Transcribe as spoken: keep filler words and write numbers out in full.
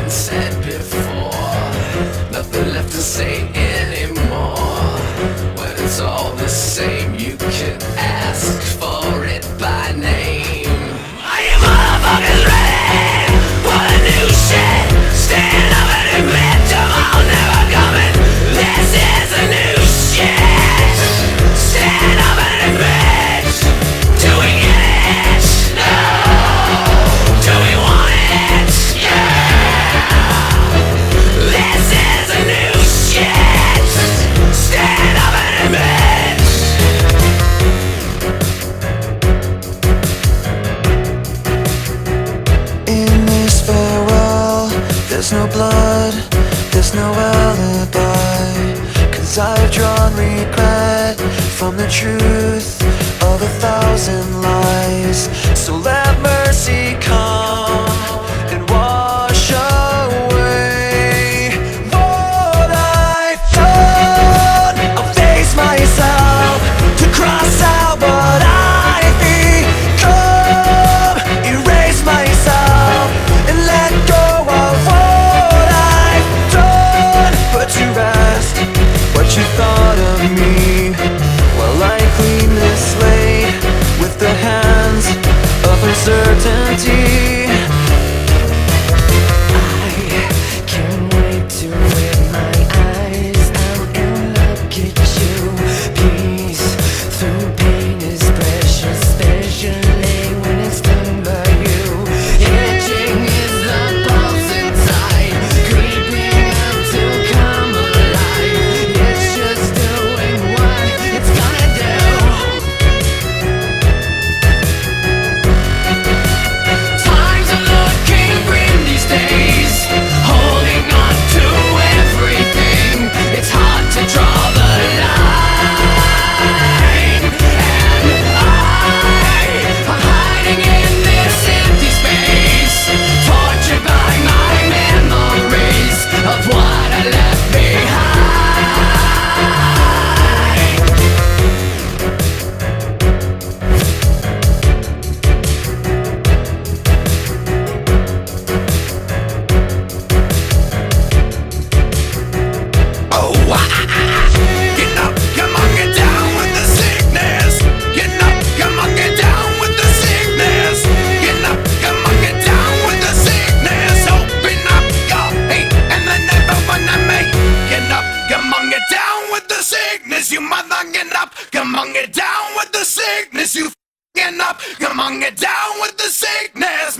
been said before. Nothing left to say anymore. When it's all the same, you can ask for it by name. Are you motherfuckers ready for the new shit? Stand up and admit tomorrow never coming. This is the new shit. Stand up and admit. Do we get it? No. Do we want it? Yeah. This is the new shit. Stand up and admit. In this farewell, there's no blood, there's no alibi. Cause I've drawn regret from the truth of a thousand lies. So let mercy come and wash away what I've done. I'll face myself to cross out what I've become. Erase myself and let go of what I've done. Put to rest what you thought of me while I clean this slate with the hands of uncertainty. I can't wait to rid my eyes out and look at you. Peace through pain is precious, especially when it's done by you. Itching is the pulse inside, creeping up to come alive. It's just doing what it's gonna do. Times are looking grim these days, holding on to everything. It's hard to draw the line, and I, I'm hiding in this empty space, tortured by my memories of what I left behind. Oh, ah, ah, ah. Get up, come on, get down with the sickness. Get up, come on, get down with the sickness. Get up, come on, get down with the sickness. Open up your hate and then never wanna make. Get up, come on, get down with the sickness. You mother, get up, come on, get down with the sickness. You f***ing up, come on, get down with the sickness.